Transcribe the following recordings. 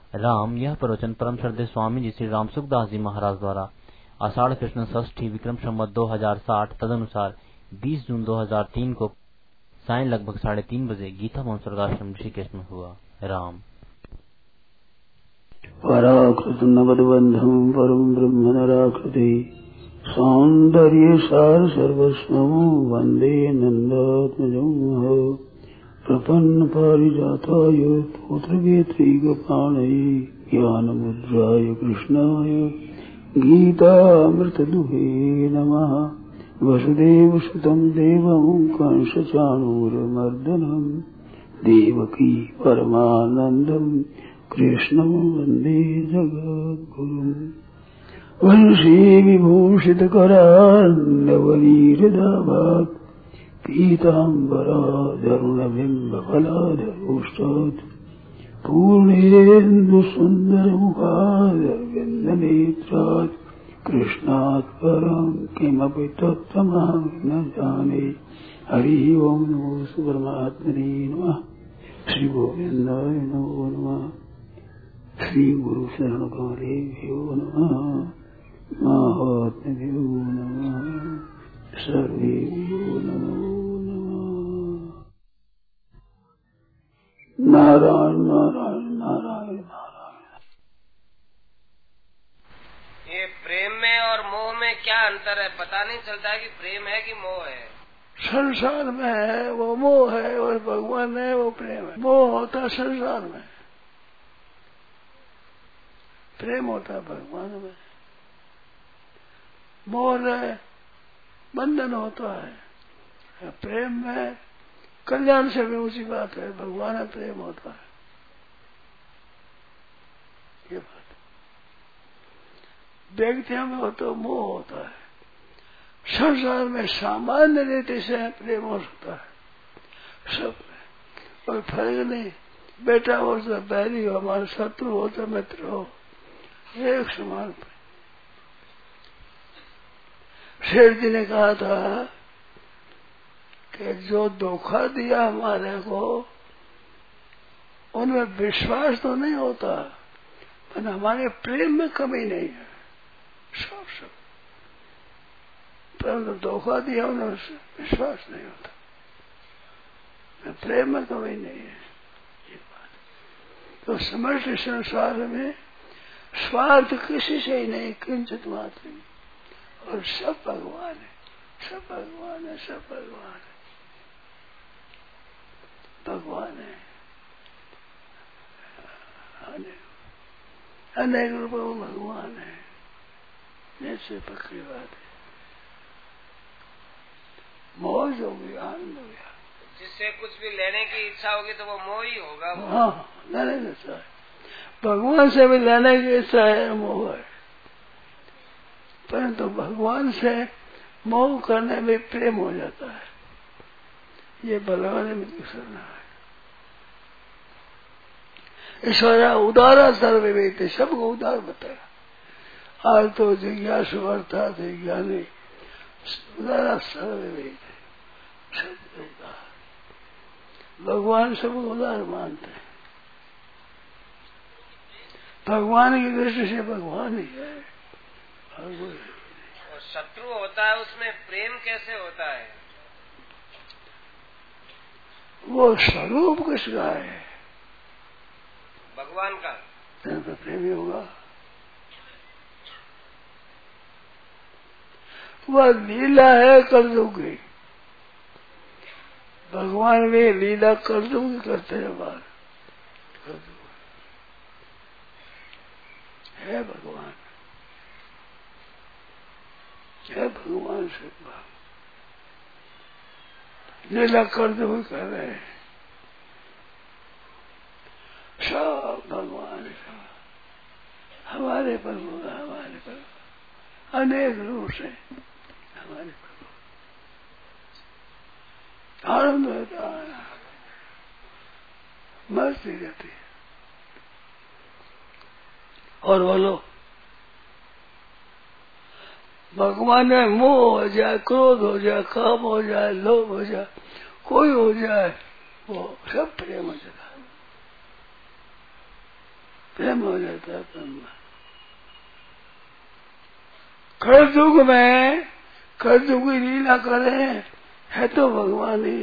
राम। यह प्रवचन परम श्रद्धेय स्वामी जी श्री राम सुखदास जी महाराज द्वारा आषाढ़ कृष्ण षष्ठी विक्रम संवत 2060 तदनुसार 20 जून 2003 को साय लगभग 3:30 बजे गीता भवन स्वर्गाश्रम ऋषिकेश में हुआ। राम। पराकृत नवद्बंधम परम ब्रह्म नराकृति सौंदर्य सार सर्वस्वं वंदे नंदात्मजं प्रपन्न पारिजाताय पुत्रवेत्रैकपाणये ज्ञानमुद्राय कृष्णाय गीतामृतदुहे नमः। वसुदेवसुतं देवं कंसचाणूरमर्दनं देवकी परमानन्दं कृष्णं वन्दे जगद्गुरुम्। वंशी विभूषितकरान्नवनीहृदाभात् पीताम्बराधरुणबिम्बफलाधरोष्टात् पूर्णेन्दुसुन्दरमुखादरविन्दनेत्रात् कृष्णात् परं किमपि तत्त्वमहं न जाने। हरि ओं नमो परमात्मने नमः। श्री गोविन्दाय नमो नमः। श्री गुरु शरण कमलेभ्यो नमः। महात्म्यो नमः। सर्वेभ्यो नमो नमः। नारायण नारायण नारायण नारायण। ये प्रेम में और मोह में क्या अंतर है? पता नहीं चलता है कि प्रेम है कि मोह है। संसार में है वो मोह है और भगवान है वो प्रेम है। मोह होता है संसार में, प्रेम होता है भगवान में। मोह है बंधन होता है, प्रेम में कल्याण से भी ऊंची बात है। भगवान में प्रेम होता है, ये बात। व्यक्तियों में हो तो मोह होता है। संसार में सामान्य रीति से प्रेम हो सकता है सब में, कोई फर्क नहीं। बेटा हो तो बैरी हो, हमारा शत्रु हो तो मित्र हो, एक समान। शेर जी ने कहा था कि जो धोखा दिया हमारे को उनमें विश्वास तो नहीं होता, पर हमारे प्रेम में कमी नहीं है। सब परंतु धोखा दिया उन्हें विश्वास नहीं होता, प्रेम में कमी नहीं है, ये बात। तो समस्त संसार में स्वार्थ किसी से ही नहीं, किंचित मात्र नहीं। और सब भगवान है, सब भगवान है, सब भगवान है, भगवान है। अनेक रूपों में भगवान है, जैसे पक्की बात है। मौज हो गई, आनंद हो गया। जिससे कुछ भी लेने की इच्छा होगी तो वो मोह ही होगा। हाँ, लेने की इच्छा है। भगवान से भी लेने की इच्छा है, मोह है। परंतु भगवान से मोह करने में प्रेम हो जाता है। ये बलवान में करना है। ईश्वरा उदारा सर्ववेद, सबको उदार बताया। आज तो जिज्ञासु अर्थात ज्ञानी उदारा सर्ववेद, सब उदार। भगवान सबको उदार मानते हैं। भगवान की दृष्टि से भगवान ही है। और शत्रु होता है उसमें प्रेम कैसे होता है? वो स्वरूप किसका है? भगवान का। तो प्रेमी होगा। वह लीला है कर्जों की। भगवान भी लीला कर्जों की करते हैं। बात है भगवान, है भगवान से लीला करते हुए कर रहे हैं। सब भगवान का हमारे प्रभु का, हमारे प्रभु अनेक रूप से हमारे प्रभु। आनंद होता है, मस्ती रहती है। और बोलो, भगवान में मोह हो जाए, क्रोध हो जाए, काम हो जाए, लोभ हो जाए, कोई हो जाए, वो सब प्रेम हो जाता है। प्रेम हो जाता है ब्रह्म। कलयुग में कलयुग की लीला करे है तो भगवान ही।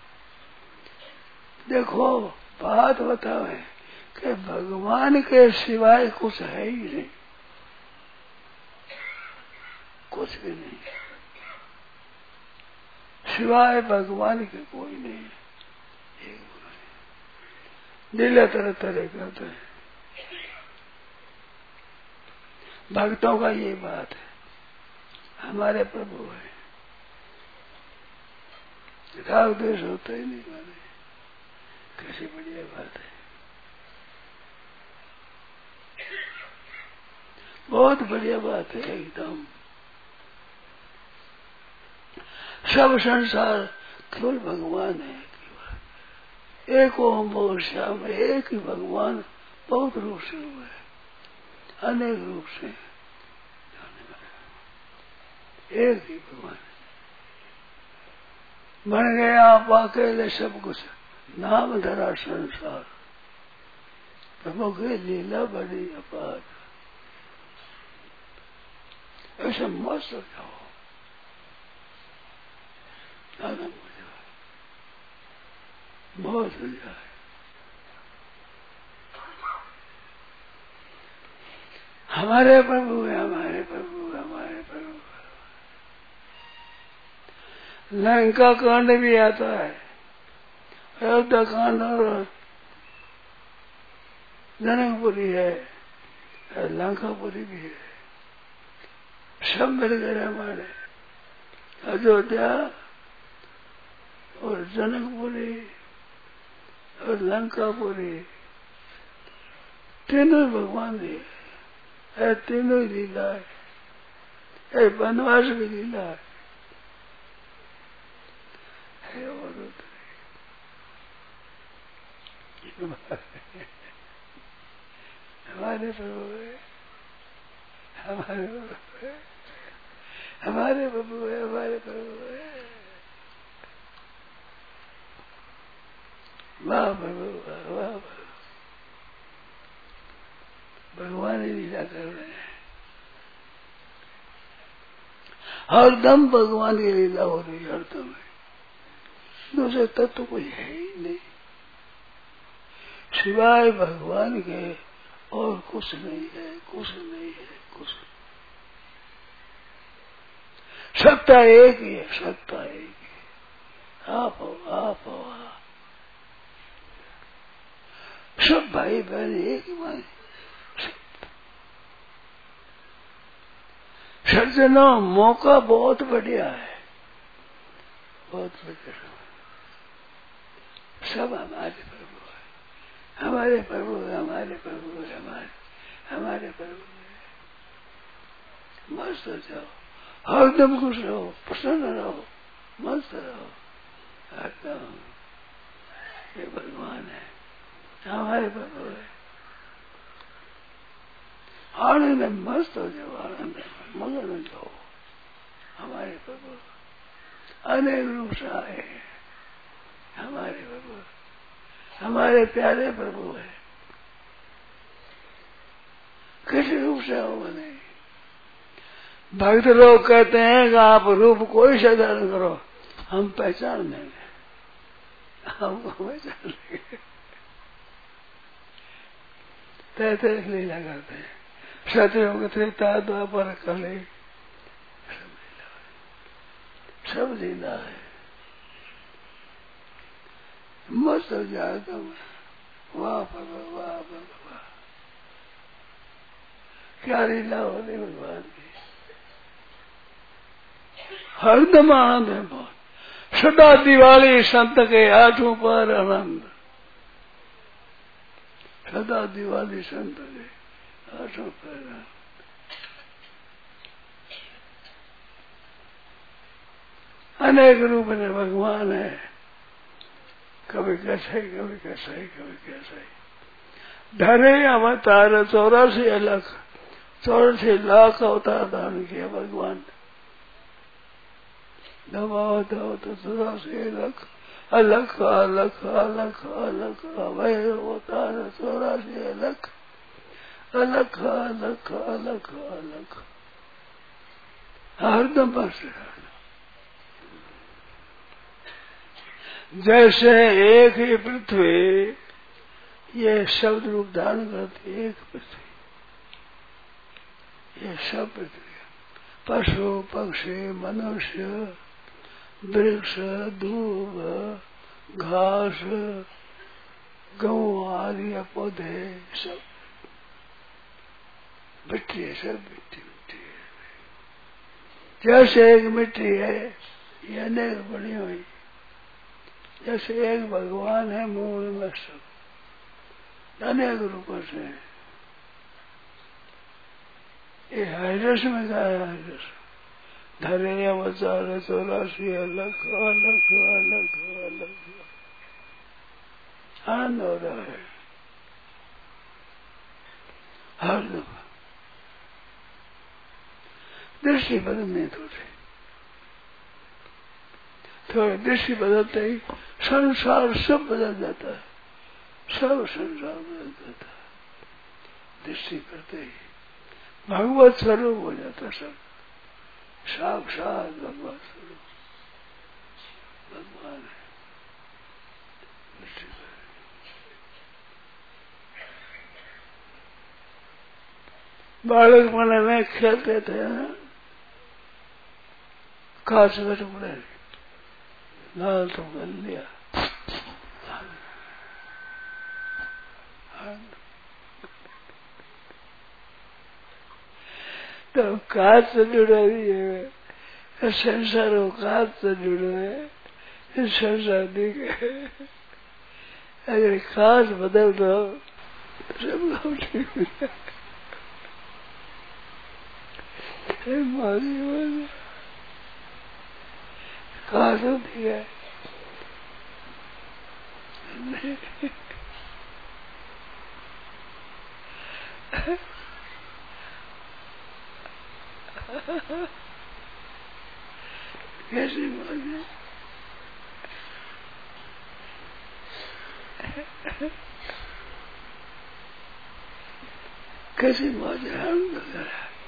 देखो बात बतावे कि भगवान के सिवाय कुछ है ही नहीं, कुछ भी नहीं, सिवाय भगवान के कोई नहीं। लीला तरह तरह करते हैं भक्तों का ये बात है, हमारे प्रभु है, राग द्वेष होता ही नहीं माने। कैसी बढ़िया बात है, बहुत बढ़िया बात है एकदम। सब संसार केवल भगवान है, एक ओम श्याम, एक ही भगवान बहुत रूप से हुआ है, अनेक रूप से एक ही भगवान बन गए आप अकेले सब कुछ, नाम धरा संसार। प्रभु की लीला बड़ी अपार, ऐसे मस्त हो जाओ, आनंद हो जाए, बहुत हो जाए। हमारे प्रभु है, हमारे प्रभु, हमारे प्रभु। लंका कांड भी आता है, अयोध्या कांड और जनकपुरी है, लंकापुरी भी है, सब मिल गए हमारे। अयोध्या और जनकपुरी और लंकापुरी तीनों भगवान है, तीनों लीला है, वनवास की लीला है और हमारे प्रभु है, हमारे प्रभु है, हमारे प्रभु है, हमारे प्रभु है। वाह प्रभु, वाह प्रभु, भगवान ही लीला कर रहे हैं, हरदम भगवान की लीला हो रही है, हरदम है। दूसरे तत्व कोई है ही नहीं, सिवाय भगवान के और कुछ नहीं है, कुछ नहीं है, कुछ। सत्ता एक ही है, सत्ता एक ही है, आप हो, आप हो, आप। सब भाई बहन एक ही माने। सज्जनों मौका बहुत बढ़िया है, बहुत बढ़िया। सब हमारे प्रभु है, हमारे प्रभु है, हमारे प्रभु है, हमारे प्रभु है। मस्त हो जाओ, हरदम खुश रहो, प्रसन्न रहो, मस्त रहो, हरदम। ये भगवान है, हमारे प्रभु है। आनंद में मस्त हो जाओ, आनंद में मगन हो जाओ, हमारे प्रभु अनेक रूप से आए, हमारे प्रभु, हमारे प्यारे प्रभु है। किस रूप से हो बने? भक्त लोग कहते हैं कि आप रूप कोई से धारण करो, हम पहचान देंगे, हमको पहचान लेंगे। तैसे लीला करते हैं, सतयुग त्रेता द्वापर कले, सब लीला है। मस्त हो जाए तुम, वाह प्रभु, वाह प्रभु, वाह। क्या लीला हो रही भगवान की, हरदम आनंद है बहुत। सदा दिवाली संत के आठों पर आनंद, सदा दिवाली संत के आठों पर आनंद। अनेक रूप में भगवान है, कभी कैसे, कभी कैसे, कभी कैसे। धरे अवतार 84 लाख अवतार धारण किया भगवान ने। दबाओ दो तो 84 लाख, अलग अलग अलग अलग अवतार 84 लाख अलग अलग अलग अलग हरदम बस जैसे एक ही पृथ्वी ये शब्द रूप धारण करती एक पृथ्वी, ये सब पृथ्वी पशु पक्षी मनुष्य वृक्ष दूब घास गऊ आदि पौधे सब मिट्टी है, सब मिट्टी मिट्टी है। जैसे एक मिट्टी है ये अनेक बनी हुई, जैसे एक भगवान है मूल में सब अनेक रूपों से। ये हाइड्रस में कहा है, हाइड्रस धरे अवतार 84 अलग अलग अलग अलग आनंद हो रहा है हर दफा। दृष्टि बदलनी थोड़ी दृष्टि बदलते ही संसार सब बदल जाता है, सब संसार बदल जाता है। दृष्टि करते ही भगवत स्वरूप हो जाता सब, साक्षात भगवत स्वरूप भगवान है। बालक मन में खेलते थे काश में टुकड़े लाल तो कर लिया तो काज से जुड़ा भी है, संसार हो काज से जुड़ो है, संसार दिखे। अगर काज बदल दो सब लोग ठीक हो जाए। काज होती है कैसी बात है। कैसी बात है।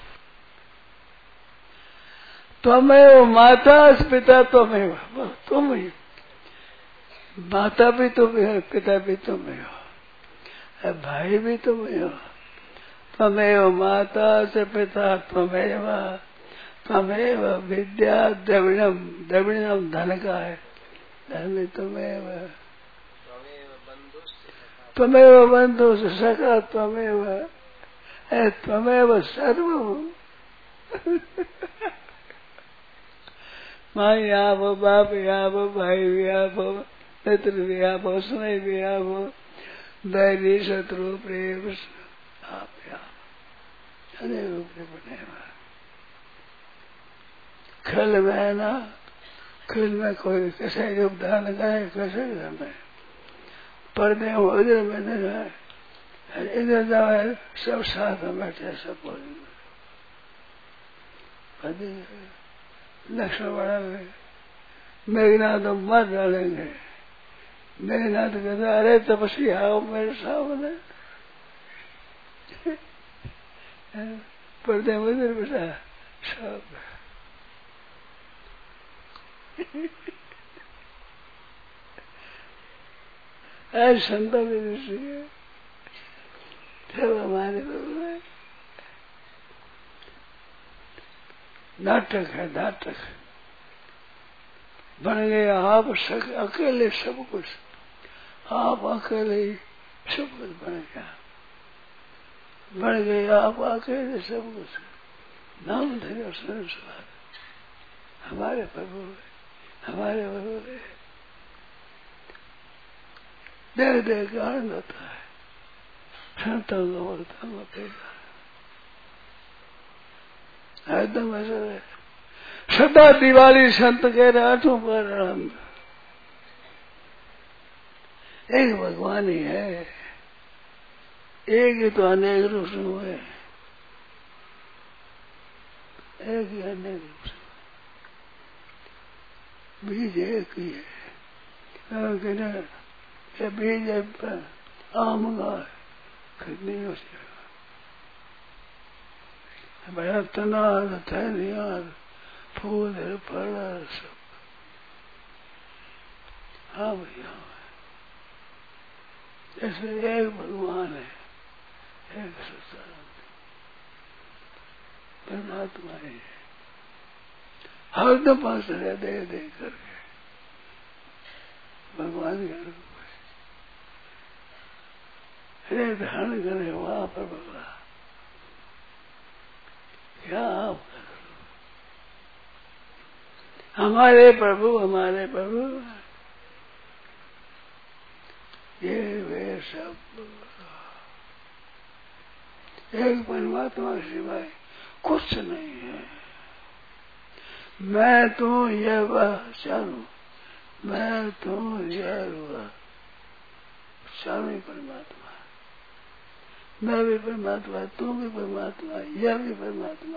त्वमेव माता पिता त्वमेव, तुम ही माता भी तुम हो, पिता भी तुम हो, भाई भी तुम हो। त्वमेव माता से पिता त्वमेव, त्वमेव विद्या द्रविणम, द्रविणम धन का है, धन भी त्वमेव, त्वमेव बंधु से सखा त्वमेव, त्वमेव सर्वम। माँ भी आप हो, बाप भी आप हो, भाई भी आप हो, मित्र भी आप हो, स्नेह भी आप हो, दैवी शत्रु प्रेम आप भी आप अनेक रूप से बने हुए। खेल में है ना, खेल में कोई कैसे रूप धारण करे, कैसे में पर्दे उधर में नहीं है, इधर जाए सब साथ में बैठे सब बोलेंगे। लक्ष्मण बड़ा में मेघनाथ तो मर डालेंगे। मेघनाथ कहता अरे तपस्वी आओ मेरे सामने, पर्दे में उधर बैठा सब। आज संतों की दृष्टि है सब हमारे प्रभु नाटक है, नाटक बन गए आप अकेले सब कुछ, आप अकेले सब कुछ बन गया, बन गए आप अकेले सब कुछ। नाम धरो संसार हमारे प्रभु है, हमारे प्रभु है। देख देख के आनंद होता है, संतों को बोलता हूँ एकदम ऐसा है। सदा दिवाली संत के रातों पर आनंद, एक भगवान ही है, एक ही तो अनेक रूप से हुए, एक ही अनेक रूप से बीज एक ही है। ये बीज आम का नहीं हो जाएगा, बड़ा तनार थैलियार फूल फल सब। हाँ भैया, जैसे एक भगवान है, एक सत्संग परमात्मा है, हरदम पास दे दे करके भगवान का रूप है। धारण करे वहां पर भगवान क्या आप हमारे प्रभु ये वे सब एक परमात्मा सिवाय कुछ नहीं है। मैं तो यह वह चालू, मैं तो यह वह चालू परमात्मा, मैं भी परमात्मा, तू भी परमात्मा, यह भी परमात्मा,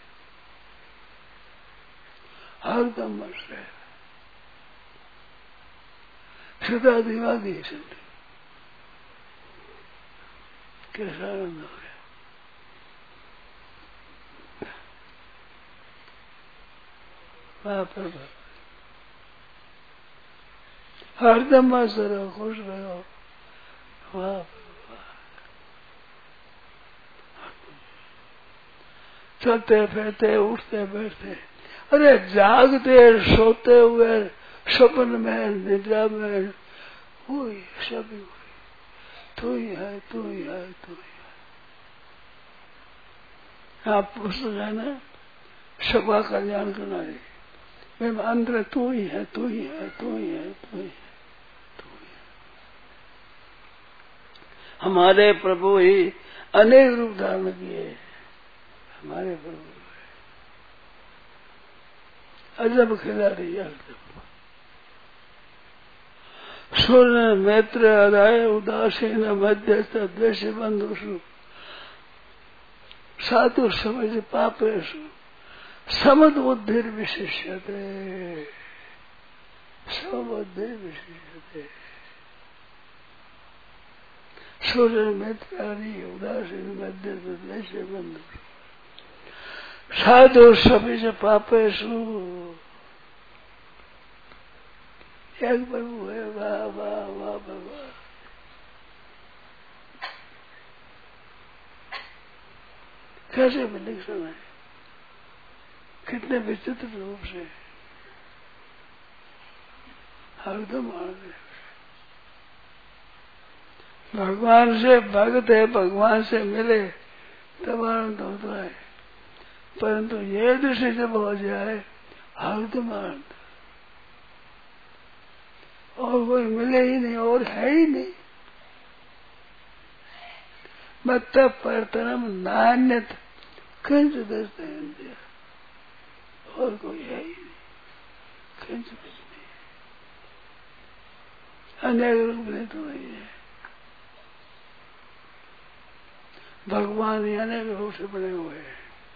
हर दम मस्त है, सदा दिवादी सिद्ध। कैसा आनंद हो गया। वहां पर हरदम मस्त रहो, खुश रहो। वहां चलते फिरते उठते बैठते, अरे जागते सोते हुए सपन में निद्रा में वही सभी वही, तू ही है, तू ही है, तू ही है। आप पुस्तक है ना, सबका कल्याण करना है। मैं अंदर तू ही है, तू ही है, तू ही है, तू ही है, तू ही है। हमारे प्रभु ही अनेक रूप धारण किए, हमारे प्रभु अजब खिलाड़ी, अजब सूर्य मैत्र अदाय उदासीन मध्यस्थ द्वेष बंधुषु साधु समझ पापेशु समबुद्धि विशिष्यते, समबुद्धि विशिष्यते। सूर्य मैत्र आदि उदासीन मध्यस्थ द्वेष बंधुषु साधु समझ पापेशु। एक प्रभु है, वाह वाह वाह भगवान। कैसे विलक्षण है, कितने विचित्र रूप से हरदम आनंद। भगवान से भक्त है, भगवान से मिले तब आनंद होता है, परंतु ये दृष्टि जब हो जाए हरदम आनंद, और कोई मिले ही नहीं और है ही नहीं। मत परतरम नान्यत किंच दस्ते, और कोई है ही नहीं, किंच कुछ नहीं, अनेक रूप में तो नहीं है। भगवान ही अनेक रूप से बने हुए हैं।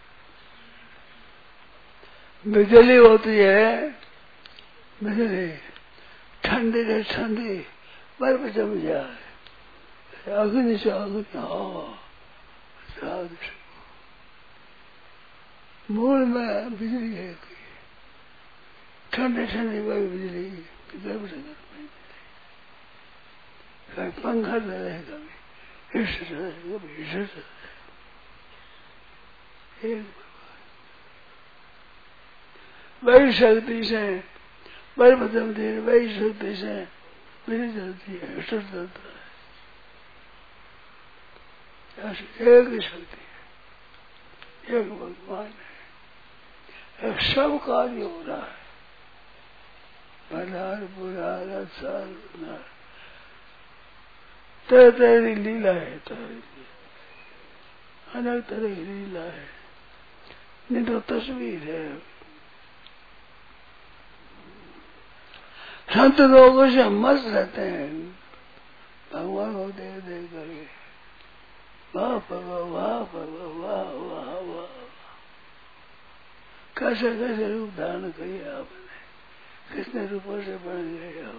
बिजली होती है, बिजली ठंडी से ठंडी बर्फ जम जाए, अग्नि से अग्नि मूल में बिजली है, ठंडी ठंडी बिजली, गर्म से गर्म बिजली, पंखा चले कभी हिस्से चले, कभी हिस्से चले। वही शक्ति से बर्फ जमती है, वही शक्ति से बिजली जलती है, हिस्सा चलता है। एक ही शक्ति है, एक भगवान है, एक सब कार्य हो रहा है, भला बुरा अच्छा बुरा, तरह तरह की लीला है, अनेक तरह की लीला है, नहीं तो तस्वीर है। संत लोगों से मस्त रहते हैं, भगवान को देख देख करके, वाह भगवान, वाह भगवान, वाह वाह वाह। कैसे कैसे रूप धारण किए आपने, कितने रूपों से बन गए हो,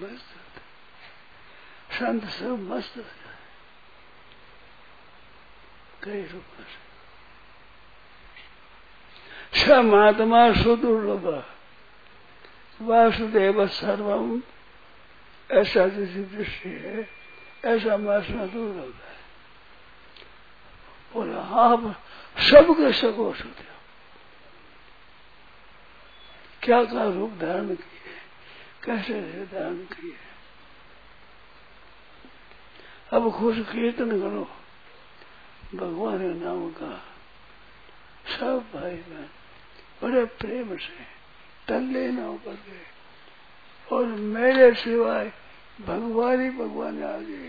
मस्त संत सब मस्त हो जाए। कई रूप से स महात्मा सुदुर्लभ वासुदेव सर्वम, ऐसा जैसी दृष्टि है ऐसा महात्मा दुर्लभ है। बोला आप सबके सगो होते हो, क्या क्या रूप धारण किए, कैसे धारण किए। अब खुश कीर्तन करो भगवान के नाम का, सब भाई बहन बड़े प्रेम से टल्ले न होकर के, और मेरे सिवाय भगवान ही भगवान आ गए,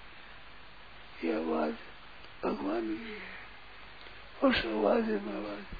ये आवाज भगवान की है, उस आवाज में आवाज